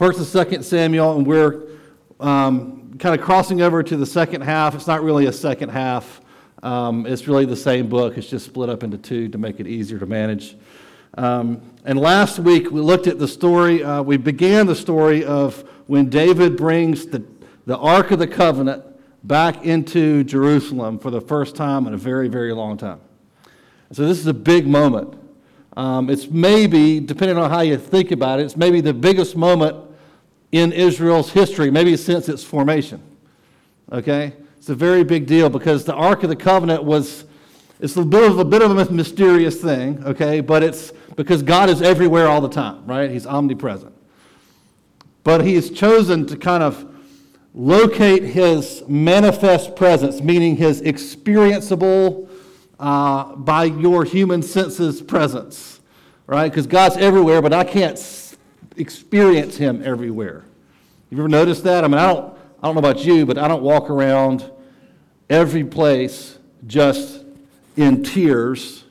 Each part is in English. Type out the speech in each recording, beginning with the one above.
1st and 2nd Samuel, and we're kind of crossing over to the second half. It's not really a second half. It's really the same book. It's just split up into two to make it easier to manage. And last week we looked at the story. We began the story of when David brings the Ark of the Covenant back into Jerusalem for the first time in a very, very long time. So this is a big moment. It's maybe, depending on how you think about it, it's maybe the biggest moment in Israel's history, maybe since its formation. Okay? It's a very big deal because the Ark of the Covenant it's a bit of a mysterious thing, okay? But it's because God is everywhere all the time, right? He's omnipresent. But he has chosen to kind of locate his manifest presence, meaning his experienceable by your human senses presence, right? Because God's everywhere, but I can't experience him everywhere. You ever noticed that? I mean, I don't know about you, but I don't walk around every place just in tears,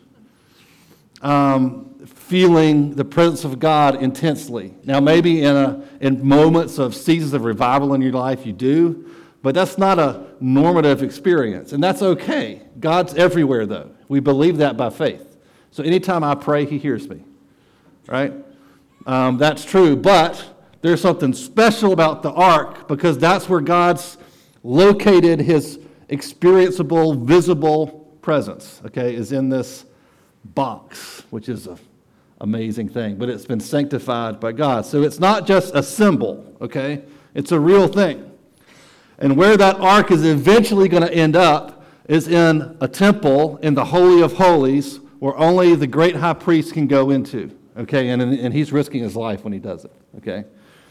feeling the presence of God intensely. Now, maybe in moments of seasons of revival in your life, you do, but that's not a normative experience, and that's okay. God's everywhere, though. We believe that by faith. So anytime I pray, he hears me, right? That's true, but there's something special about the ark because that's where God's located his experienceable, visible presence, okay, is in this box, which is an amazing thing, but it's been sanctified by God. So it's not just a symbol, okay? It's a real thing. And where that ark is eventually going to end up is in a temple in the Holy of Holies where only the great high priest can go into, okay? And he's risking his life when he does it, okay?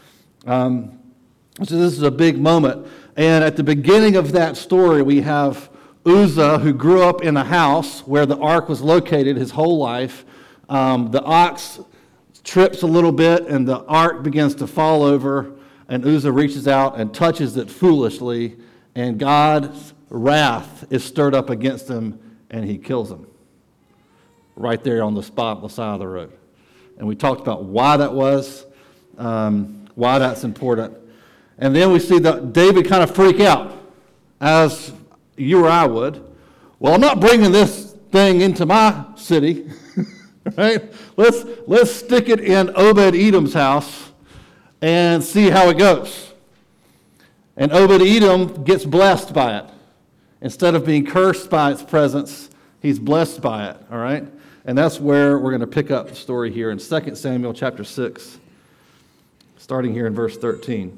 So this is a big moment. And at the beginning of that story, we have Uzzah, who grew up in a house where the ark was located his whole life. The ox trips a little bit, and the ark begins to fall over, and Uzzah reaches out and touches it foolishly, and God's wrath is stirred up against him, and he kills him right there on the spot on the side of the road. And we talked about why that was, why that's important. And then we see that David kind of freak out, as you or I would. Well, I'm not bringing this thing into my city, right? Let's stick it in Obed-Edom's house and see how it goes. And Obed-Edom gets blessed by it. Instead of being cursed by its presence, he's blessed by it, all right? And that's where we're going to pick up the story here in 2 Samuel chapter 6, starting here in verse 13.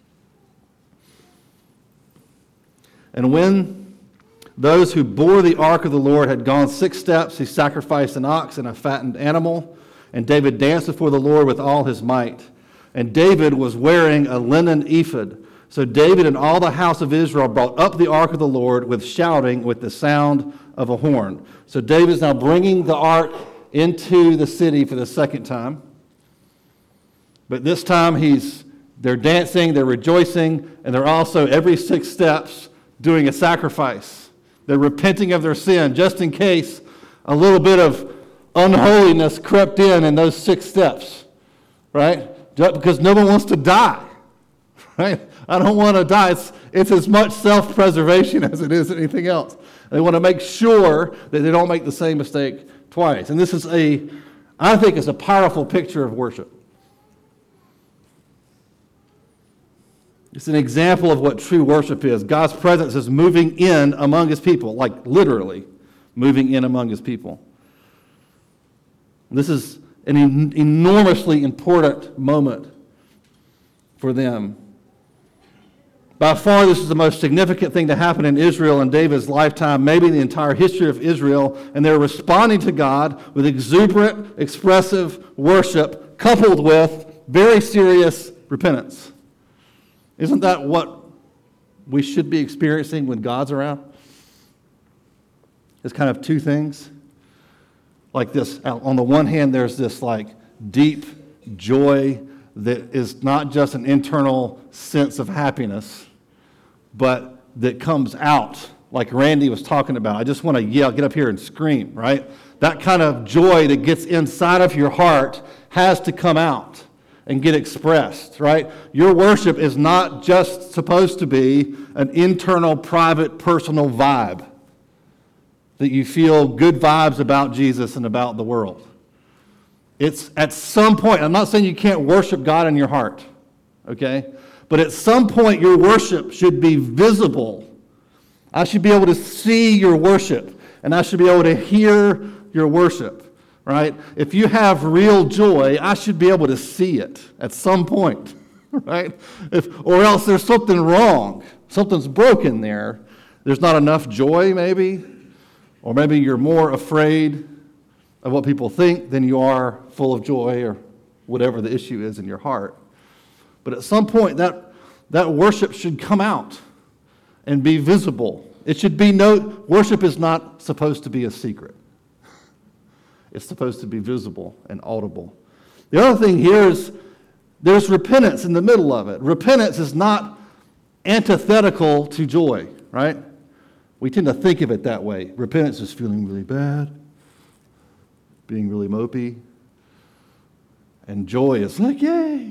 And when those who bore the ark of the Lord had gone 6 steps, he sacrificed an ox and a fattened animal, and David danced before the Lord with all his might. And David was wearing a linen ephod. So David and all the house of Israel brought up the ark of the Lord with shouting, with the sound of a horn. So David's now bringing the ark into the city for the second time. But this time they're dancing, they're rejoicing, and they're also every 6 steps doing a sacrifice. They're repenting of their sin just in case a little bit of unholiness crept in those 6 steps, right? Just because no one wants to die, right? I don't want to die. It's as much self-preservation as it is anything else. They want to make sure that they don't make the same mistake twice. And this is I think it's a powerful picture of worship. It's an example of what true worship is. God's presence is moving in among his people, like literally moving in among his people. This is an enormously important moment for them. By far, this is the most significant thing to happen in Israel in David's lifetime, maybe in the entire history of Israel, and they're responding to God with exuberant, expressive worship coupled with very serious repentance. Isn't that what we should be experiencing when God's around? It's kind of two things. Like this, on the one hand, there's this like deep joy that is not just an internal sense of happiness, but that comes out, like Randy was talking about. I just want to yell, get up here and scream, right? That kind of joy that gets inside of your heart has to come out. and get expressed, right? Your worship is not just supposed to be an internal, private, personal vibe that you feel good vibes about Jesus and about the world. It's at some point, I'm not saying you can't worship God in your heart, okay? But at some point, your worship should be visible. I should be able to see your worship, and I should be able to hear your worship. Right? If you have real joy, I should be able to see it at some point, right? Or else there's something wrong. Something's broken there. There's not enough joy, maybe. Or maybe you're more afraid of what people think than you are full of joy or whatever the issue is in your heart. But at some point, that worship should come out and be visible. It should be worship is not supposed to be a secret. It's supposed to be visible and audible. The other thing here is there's repentance in the middle of it. Repentance is not antithetical to joy, right? We tend to think of it that way. Repentance is feeling really bad, being really mopey, and joy is like, yay.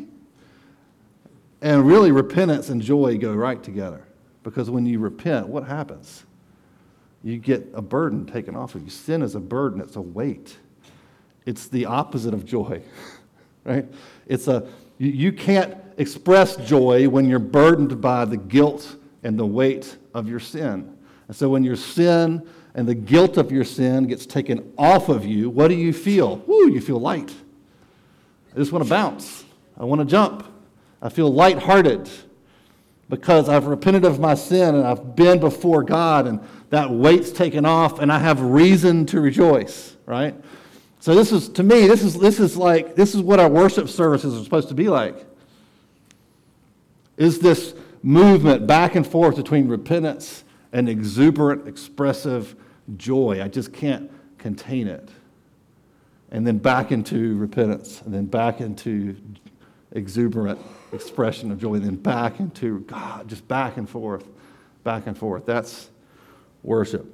And really, repentance and joy go right together. Because when you repent, what happens? You get a burden taken off of you. Sin is a burden, it's a weight. It's the opposite of joy, right? You can't express joy when you're burdened by the guilt and the weight of your sin. And so when your sin and the guilt of your sin gets taken off of you, what do you feel? Woo, you feel light. I just want to bounce. I want to jump. I feel lighthearted because I've repented of my sin and I've been before God and that weight's taken off and I have reason to rejoice, right? So this is, to me, this is what our worship services are supposed to be like. Is this movement back and forth between repentance and exuberant, expressive joy. I just can't contain it. And then back into repentance, and then back into exuberant expression of joy, and then back into God, just back and forth, back and forth. That's worship.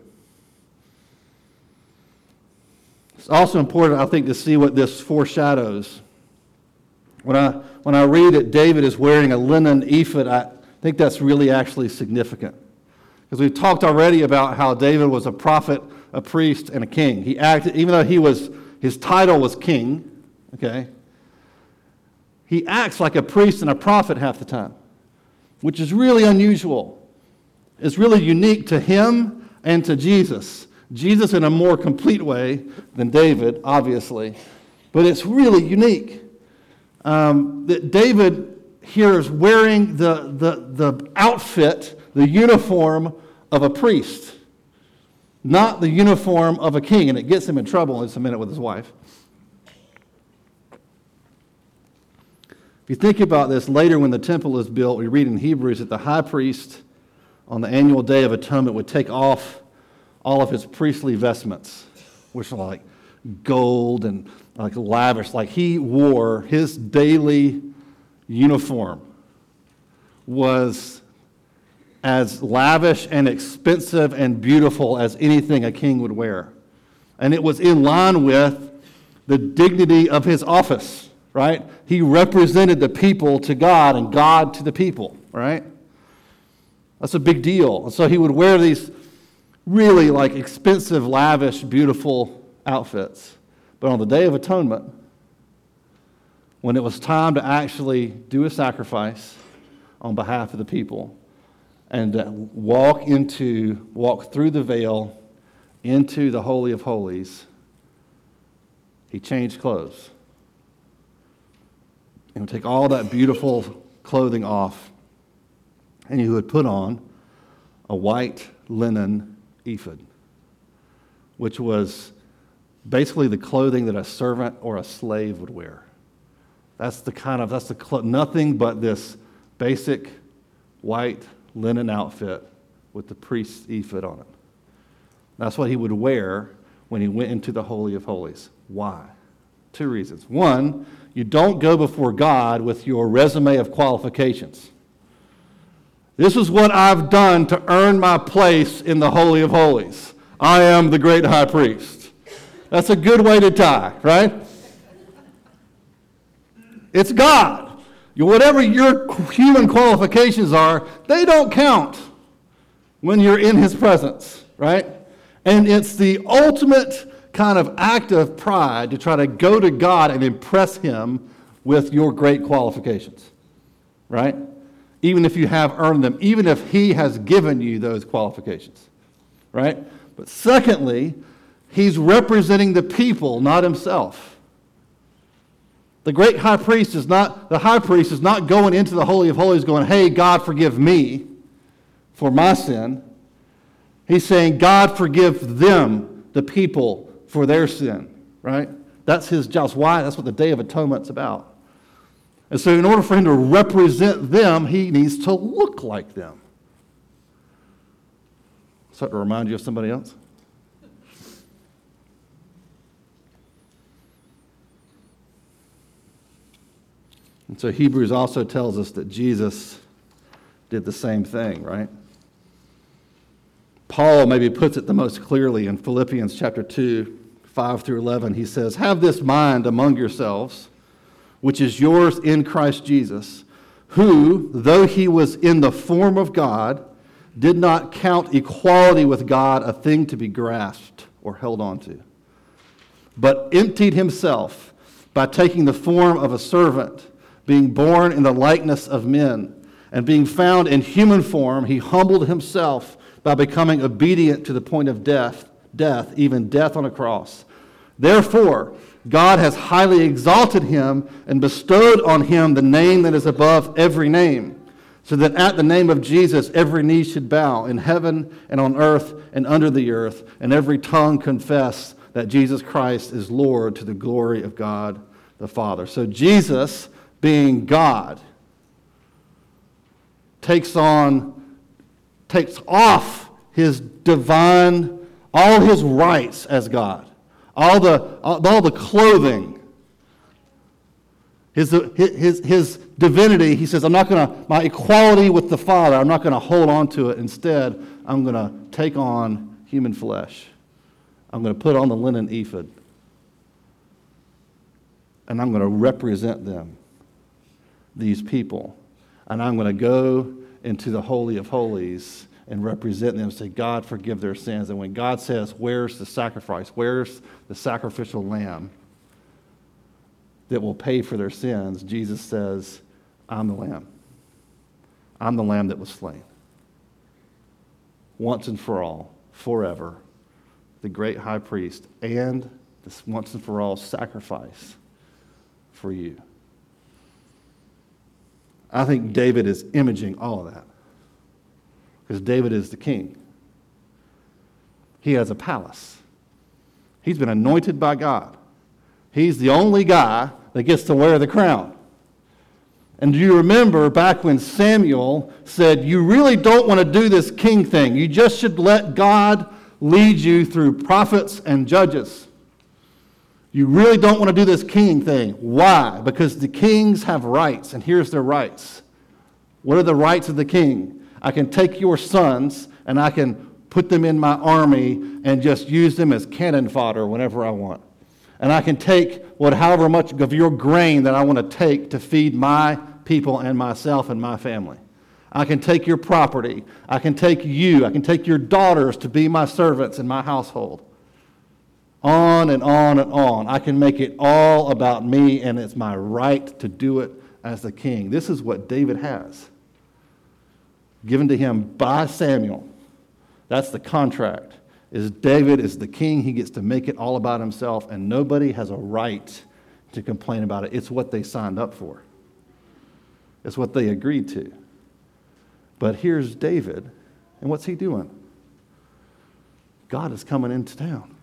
It's also important, I think, to see what this foreshadows. When I read that David is wearing a linen ephod, I think that's really actually significant. Because we've talked already about how David was a prophet, a priest, and a king. He acted, even though his title was king, okay, he acts like a priest and a prophet half the time, which is really unusual. It's really unique to him and to Jesus. Jesus in a more complete way than David, obviously, but it's really unique. That David here is wearing the outfit, the uniform of a priest, not the uniform of a king, and it gets him in trouble in just a minute with his wife. If you think about this, later when the temple is built, we read in Hebrews that the high priest on the annual Day of Atonement would take off all of his priestly vestments, which are like gold and like lavish. Like he wore his daily uniform was as lavish and expensive and beautiful as anything a king would wear. And it was in line with the dignity of his office, right? He represented the people to God and God to the people, right? That's a big deal. And so he would wear these really like expensive, lavish, beautiful outfits. But on the Day of Atonement, when it was time to actually do a sacrifice on behalf of the people and walk through the veil into the Holy of Holies, he changed clothes. He would take all that beautiful clothing off, and he would put on a white linen ephod, which was basically the clothing that a servant or a slave would wear. Nothing but this basic white linen outfit with the priest's ephod on it. That's what he would wear when he went into the Holy of Holies. Why? 2 reasons. One, you don't go before God with your resume of qualifications. This is what I've done to earn my place in the Holy of Holies. I am the great high priest. That's a good way to die, right? It's God. Whatever your human qualifications are, they don't count when you're in his presence, right? And it's the ultimate kind of act of pride to try to go to God and impress him with your great qualifications, right? Even if you have earned them, even if he has given you those qualifications, right? But secondly, he's representing the people, not himself. The great high priest is not going into the Holy of Holies going, hey, God, forgive me for my sin. He's saying, God, forgive them, the people, for their sin, right? That's his job. That's why, that's what the Day of Atonement's about. And so in order for him to represent them, he needs to look like them. Start to remind you of somebody else? And so Hebrews also tells us that Jesus did the same thing, right? Paul maybe puts it the most clearly in Philippians chapter 2, 5 through 11. He says, have this mind among yourselves, which is yours in Christ Jesus, who, though he was in the form of God, did not count equality with God a thing to be grasped or held on to, but emptied himself by taking the form of a servant, being born in the likeness of men, and being found in human form, he humbled himself by becoming obedient to the point of death, even death on a cross. Therefore, God has highly exalted him and bestowed on him the name that is above every name, so that at the name of Jesus every knee should bow in heaven and on earth and under the earth, and every tongue confess that Jesus Christ is Lord, to the glory of God the Father. So Jesus, being God, takes off his divine, all his rights as God, all the clothing, his divinity. He says, my equality with the Father, I'm not going to hold on to it. Instead, I'm going to take on human flesh. I'm going to put on the linen ephod, and I'm going to represent them, these people, and I'm going to go into the Holy of Holies and represent them, say, God, forgive their sins. And when God says, where's the sacrifice? Where's the sacrificial lamb that will pay for their sins? Jesus says, I'm the lamb. I'm the lamb that was slain. Once and for all, forever, the great high priest, and this once and for all sacrifice for you. I think David is imaging all of that, because David is the king. He has a palace. He's been anointed by God. He's the only guy that gets to wear the crown. And do you remember back when Samuel said, you really don't want to do this king thing. You just should let God lead you through prophets and judges. You really don't want to do this king thing. Why? Because the kings have rights, and here's their rights. What are the rights of the king? I can take your sons, and I can put them in my army and just use them as cannon fodder whenever I want. And I can take however much of your grain that I want to take to feed my people and myself and my family. I can take your property. I can take you. I can take your daughters to be my servants in my household. On and on and on. I can make it all about me, and it's my right to do it as the king. This is what David has, given to him by Samuel. That's the contract. David is the king. He gets to make it all about himself, and nobody has a right to complain about it. It's what they signed up for. It's what they agreed to. But here's David, and what's he doing? God is coming into town.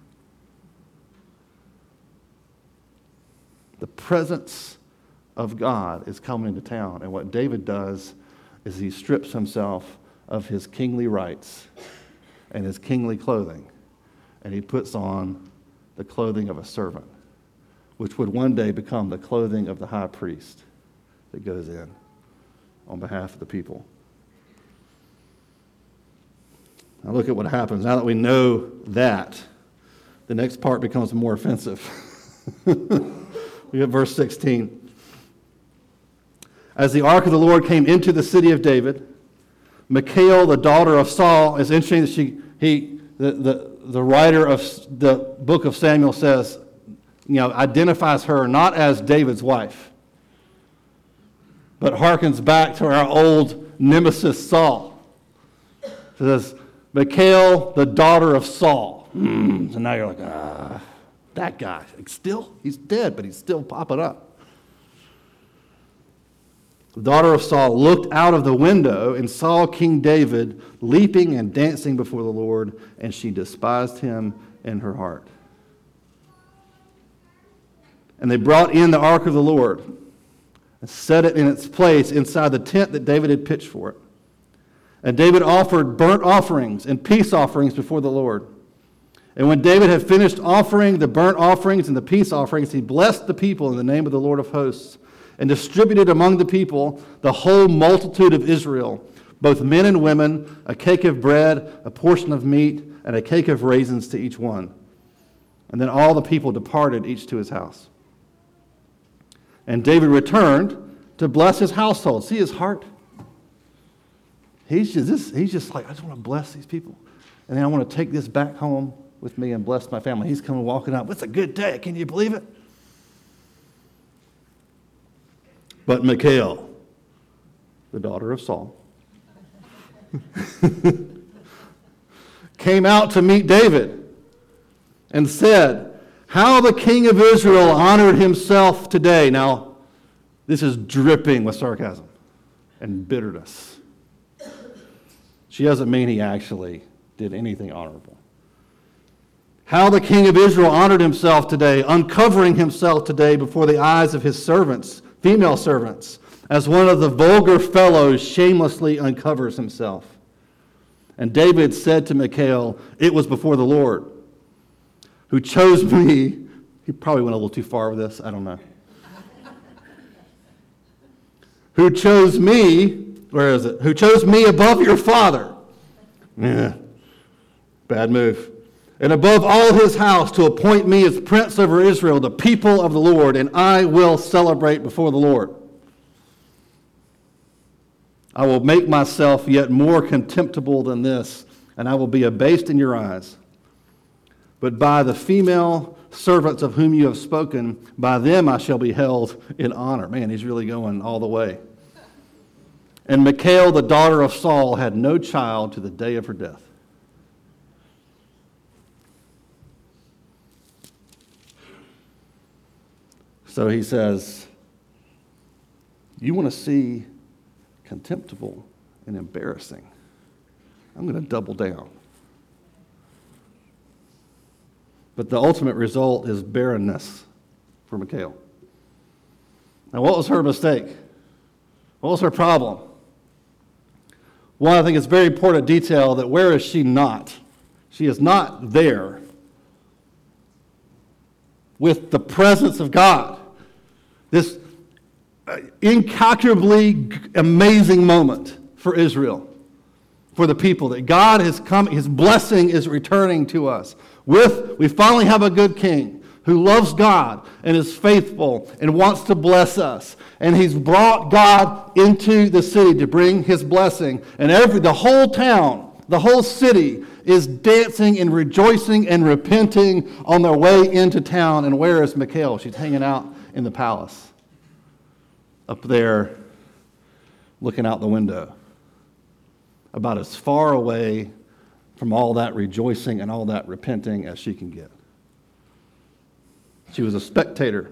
The presence of God is coming into town. And what David does is he strips himself of his kingly rights and his kingly clothing, and he puts on the clothing of a servant, which would one day become the clothing of the high priest that goes in on behalf of the people. Now look at what happens. Now that we know that, the next part becomes more offensive. We have verse 16. As the ark of the Lord came into the city of David, Michal, the daughter of Saul, is interesting that the writer of the book of Samuel says, identifies her not as David's wife, but harkens back to our old nemesis Saul. It says, Michal, the daughter of Saul. So now you're like, that guy. He's dead, but he's still popping up. The daughter of Saul looked out of the window and saw King David leaping and dancing before the Lord, and she despised him in her heart. And they brought in the ark of the Lord and set it in its place inside the tent that David had pitched for it. And David offered burnt offerings and peace offerings before the Lord. And when David had finished offering the burnt offerings and the peace offerings, he blessed the people in the name of the Lord of hosts, and distributed among the people, the whole multitude of Israel, both men and women, a cake of bread, a portion of meat, and a cake of raisins to each one. And then all the people departed, each to his house. And David returned to bless his household. See his heart? He's just like, I just want to bless these people. And then I want to take this back home with me and bless my family. He's coming walking up. It's a good day. Can you believe it? But Michal, the daughter of Saul, came out to meet David and said, how the king of Israel honored himself today. Now, this is dripping with sarcasm and bitterness. She doesn't mean he actually did anything honorable. How the king of Israel honored himself today, uncovering himself today before the eyes of his servants, female servants, as one of the vulgar fellows shamelessly uncovers himself. And David said to Michal, it was before the Lord, who chose me. He probably went a little too far with this, I don't know. Who chose me, where is it? Who chose me above your father. Bad move. And above all his house to appoint me as prince over Israel, the people of the Lord, and I will celebrate before the Lord. I will make myself yet more contemptible than this, and I will be abased in your eyes. But by the female servants of whom you have spoken, by them I shall be held in honor. Man, he's really going all the way. And Michal, the daughter of Saul, had no child to the day of her death. So he says, you want to see contemptible and embarrassing? I'm going to double down. But the ultimate result is barrenness for Michal. Now, what was her mistake? What was her problem? One, I think it's very important detail that where is she not? She is not there with the presence of God. This incalculably amazing moment for Israel, for the people, that God has come, his blessing is returning to us. We finally have a good king who loves God and is faithful and wants to bless us. And he's brought God into the city to bring his blessing. And the whole town, the whole city is dancing and rejoicing and repenting on their way into town. And where is Michal? She's hanging out in the palace, up there, looking out the window, about as far away from all that rejoicing and all that repenting as she can get. She was a spectator.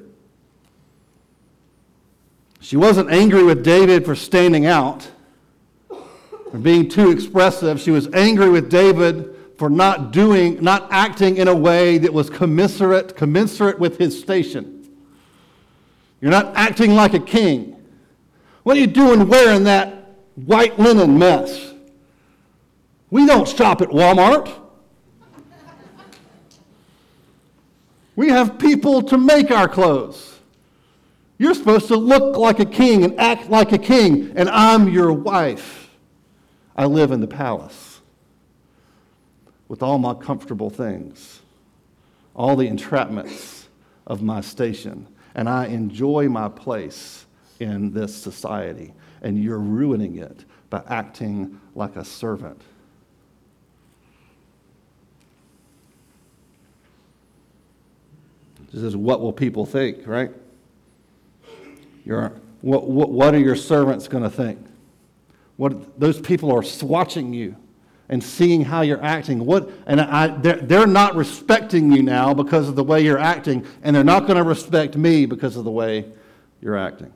She wasn't angry with David for standing out, for being too expressive. She was angry with David for not acting in a way that was commensurate with his station. You're not acting like a king. What are you doing wearing that white linen mess? We don't shop at Walmart. We have people to make our clothes. You're supposed to look like a king and act like a king, and I'm your wife. I live in the palace with all my comfortable things, all the entrapments of my station, and I enjoy my place in this society, and you're ruining it by acting like a servant. This is what will people think, right? What are your servants going to think? Those people are watching you and seeing how you're acting. They're not respecting you now because of the way you're acting, and they're not going to respect me because of the way you're acting.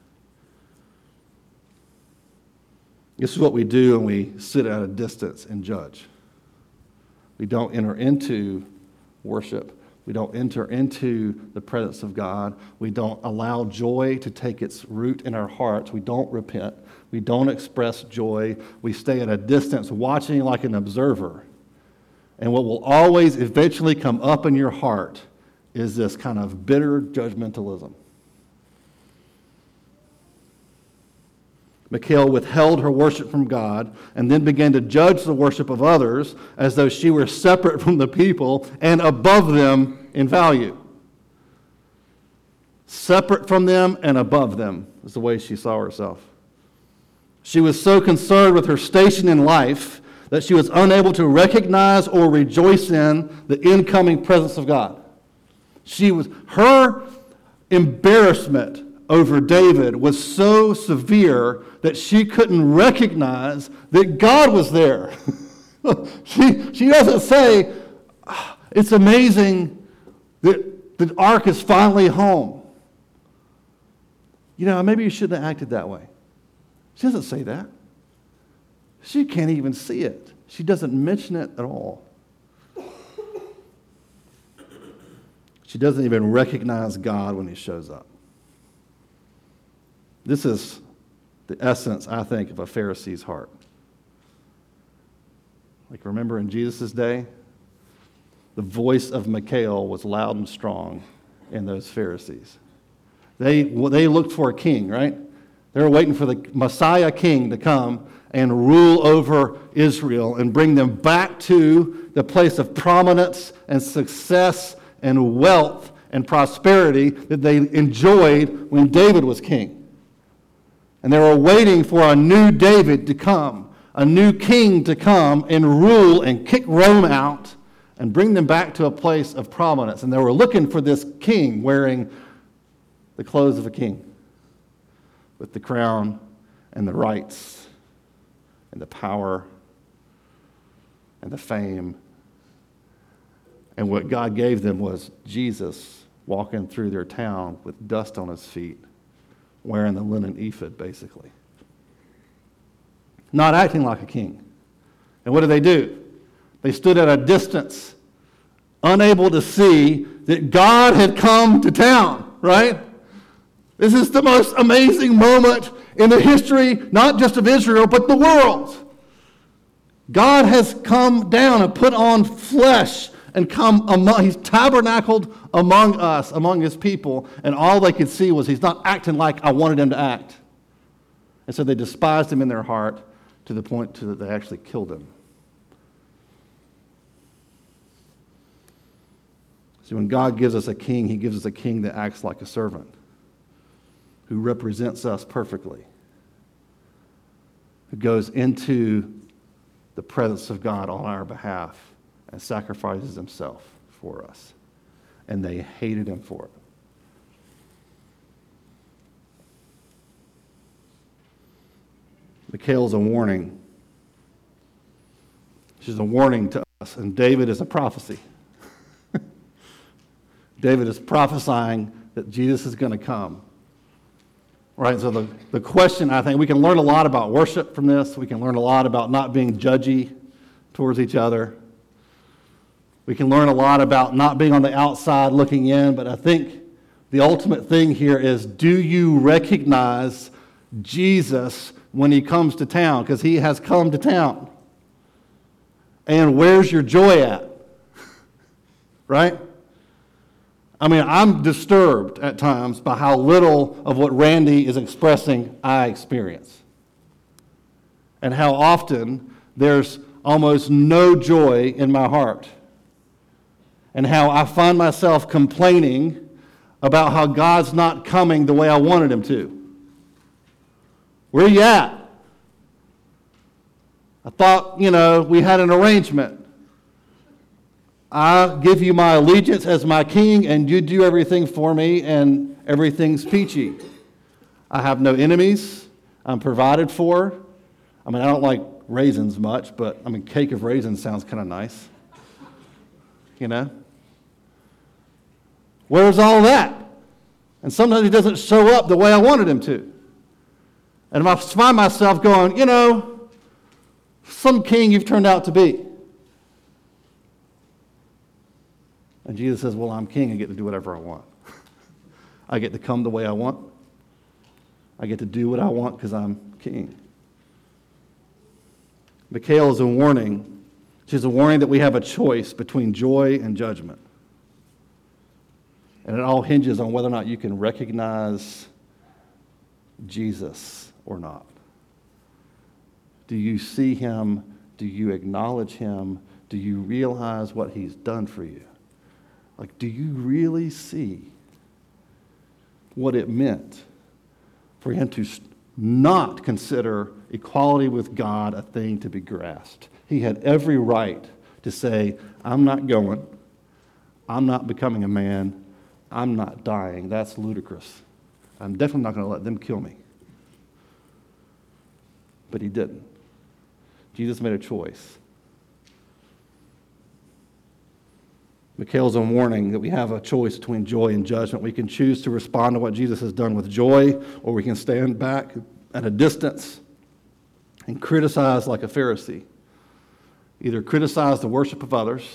This is what we do when we sit at a distance and judge. We don't enter into worship. We don't enter into the presence of God. We don't allow joy to take its root in our hearts. We don't repent. We don't express joy. We stay at a distance watching like an observer. And what will always eventually come up in your heart is this kind of bitter judgmentalism. Michal withheld her worship from God and then began to judge the worship of others as though she were separate from the people and above them in value. Separate from them and above them is the way she saw herself. She was so concerned with her station in life that she was unable to recognize or rejoice in the incoming presence of God. Her embarrassment over David was so severe that she couldn't recognize that God was there. She doesn't say, it's amazing that the ark is finally home. Maybe you shouldn't have acted that way. She doesn't say that. She can't even see it. She doesn't mention it at all. She doesn't even recognize God when he shows up. This is the essence, I think, of a Pharisee's heart. Like, remember in Jesus' day, the voice of Michal was loud and strong in those Pharisees. They looked for a king, right? They were waiting for the Messiah king to come and rule over Israel and bring them back to the place of prominence and success and wealth and prosperity that they enjoyed when David was king. And they were waiting for a new David to come, a new king to come and rule and kick Rome out and bring them back to a place of prominence. And they were looking for this king wearing the clothes of a king, with the crown and the rights and the power and the fame. And what God gave them was Jesus walking through their town with dust on his feet, wearing the linen ephod, basically. Not acting like a king. And what do? They stood at a distance, unable to see that God had come to town, right? This is the most amazing moment in the history, not just of Israel, but the world. God has come down and put on flesh and he's tabernacled among us, among his people, and all they could see was he's not acting like I wanted him to act. And so they despised him in their heart to the point that they actually killed him. See, when God gives us a king, he gives us a king that acts like a servant, who represents us perfectly, who goes into the presence of God on our behalf and sacrifices himself for us. And they hated him for it. Michal's a warning. She's a warning to us, and David is a prophecy. David is prophesying that Jesus is going to come. Right, so the question, I think, we can learn a lot about worship from this. We can learn a lot about not being judgy towards each other. We can learn a lot about not being on the outside looking in, but I think the ultimate thing here is, do you recognize Jesus when he comes to town? Because he has come to town. And where's your joy at? Right? I mean, I'm disturbed at times by how little of what Randy is expressing I experience. And how often there's almost no joy in my heart. And how I find myself complaining about how God's not coming the way I wanted him to. Where are you at? I thought, we had an arrangement. I give you my allegiance as my king, and you do everything for me, and everything's peachy. I have no enemies. I'm provided for. I don't like raisins much, but, cake of raisins sounds kind of nice. Where's all that? And sometimes he doesn't show up the way I wanted him to. And I find myself going, some king you've turned out to be. And Jesus says, well, I'm king. I get to do whatever I want. I get to come the way I want. I get to do what I want because I'm king. Mikhail is a warning. She's a warning that we have a choice between joy and judgment. And it all hinges on whether or not you can recognize Jesus or not. Do you see him? Do you acknowledge him? Do you realize what he's done for you? Do you really see what it meant for him to not consider equality with God a thing to be grasped? He had every right to say, I'm not going. I'm not becoming a man. I'm not dying. That's ludicrous. I'm definitely not going to let them kill me. But he didn't. Jesus made a choice. Mikhail's a warning that we have a choice between joy and judgment. We can choose to respond to what Jesus has done with joy, or we can stand back at a distance and criticize like a Pharisee. Either criticize the worship of others.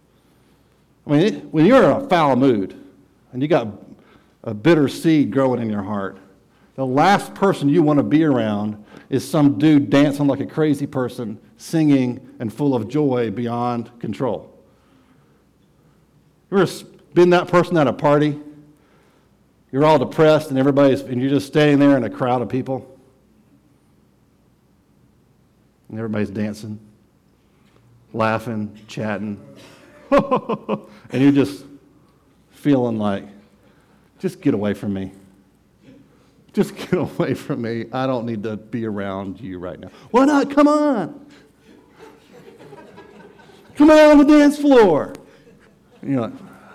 When you're in a foul mood and you got a bitter seed growing in your heart, the last person you want to be around is some dude dancing like a crazy person, singing and full of joy beyond control. You ever been that person at a party? You're all depressed and you're just standing there in a crowd of people. And everybody's dancing, laughing, chatting. And you're just feeling like, just get away from me. Just get away from me. I don't need to be around you right now. Why not? Come on. Come on the dance floor. And you're like,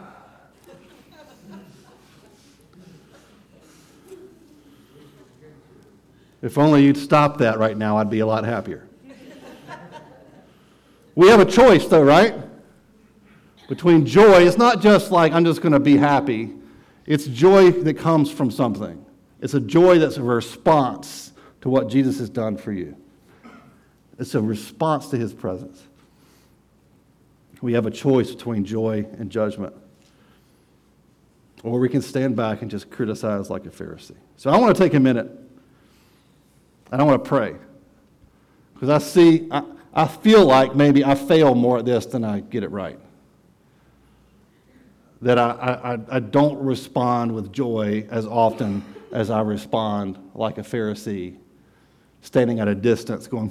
if only you'd stop that right now, I'd be a lot happier. We have a choice, though, right? Between joy. It's not just like, I'm just going to be happy. It's joy that comes from something. It's a joy that's a response to what Jesus has done for you. It's a response to his presence. We have a choice between joy and judgment. Or we can stand back and just criticize like a Pharisee. So I want to take a minute and I want to pray. Because I feel like maybe I fail more at this than I get it right. That I don't respond with joy as often as I respond like a Pharisee, standing at a distance going,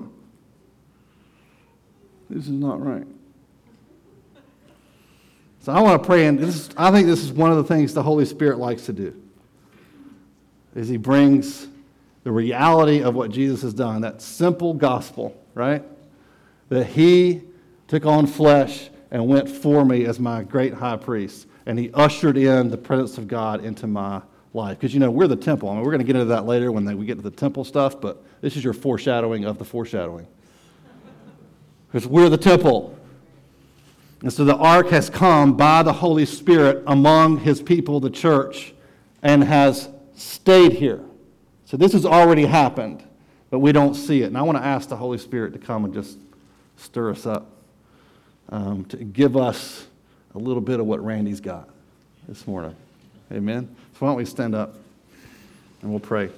this is not right. So I want to pray, and I think this is one of the things the Holy Spirit likes to do, is he brings the reality of what Jesus has done, that simple gospel, right? That he took on flesh and went for me as my great high priest, and he ushered in the presence of God into my life. Because, we're the temple. We're going to get into that later when we get to the temple stuff, but this is your foreshadowing of the foreshadowing. Because we're the temple. And so the ark has come by the Holy Spirit among his people, the church, and has stayed here. So this has already happened, but we don't see it. And I want to ask the Holy Spirit to come and just stir us up, to give us a little bit of what Randy's got this morning. Amen? So why don't we stand up and we'll pray.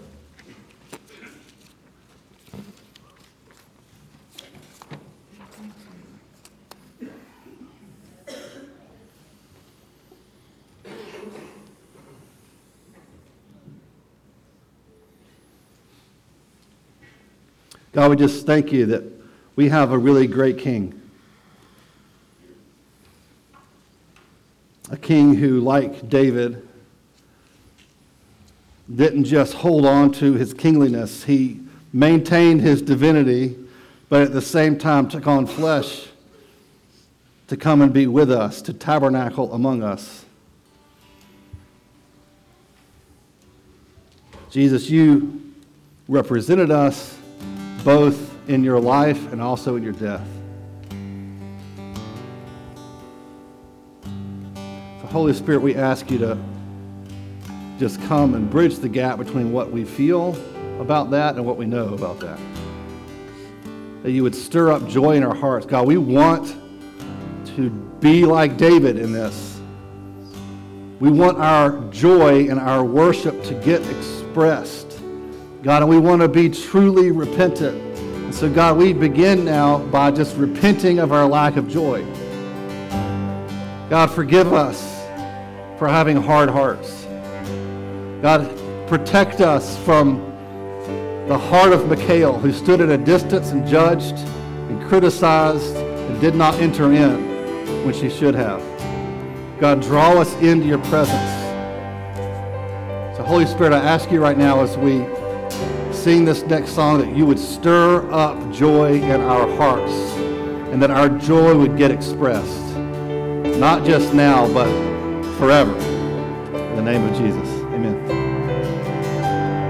God, we just thank you that we have a really great king. A king who, like David, didn't just hold on to his kingliness. He maintained his divinity, but at the same time took on flesh to come and be with us, to tabernacle among us. Jesus, you represented us both in your life and also in your death. So Holy Spirit, we ask you to just come and bridge the gap between what we feel about that and what we know about that. That you would stir up joy in our hearts. God, we want to be like David in this. We want our joy and our worship to get expressed. God, and we want to be truly repentant. And so, God, we begin now by just repenting of our lack of joy. God, forgive us for having hard hearts. God, protect us from the heart of Michal, who stood at a distance and judged and criticized and did not enter in when she should have. God, draw us into your presence. So, Holy Spirit, I ask you right now as we sing this next song that you would stir up joy in our hearts and that our joy would get expressed, not just now, but forever. In the name of Jesus.